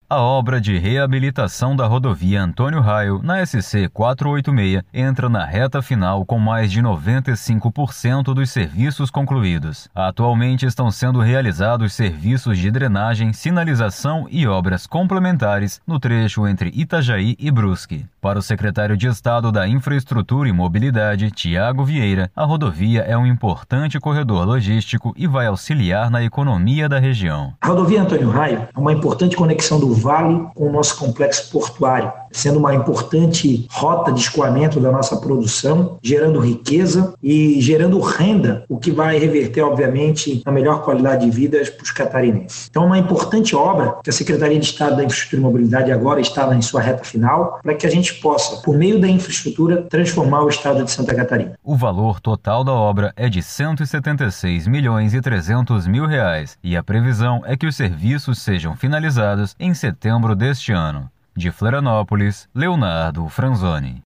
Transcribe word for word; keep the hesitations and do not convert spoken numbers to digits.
A obra de reabilitação da rodovia Antônio Raio, na S C quatrocentos e oitenta e seis, entra na reta final com mais de noventa e cinco por cento dos serviços concluídos. Atualmente estão sendo realizados serviços de drenagem, sinalização e obras complementares no trecho entre Itajaí e Brusque. Para o secretário de Estado da Infraestrutura e Mobilidade, Tiago Vieira, a rodovia é um importante corredor logístico e vai auxiliar na economia da região. A rodovia Antônio Raio é uma importante conexão do Vale com o nosso complexo portuário, sendo uma importante rota de escoamento da nossa produção, gerando riqueza e gerando renda, o que vai reverter, obviamente, na melhor qualidade de vida para os catarinenses. Então, é uma importante obra que a Secretaria de Estado da Infraestrutura e Mobilidade agora está em sua reta final, para que a gente possa, por meio da infraestrutura, transformar o estado de Santa Catarina. O valor total da obra é de cento e setenta e seis milhões e trezentos mil reais e a previsão é que os serviços sejam finalizados em setembro deste ano. De Florianópolis, Leonardo Franzoni.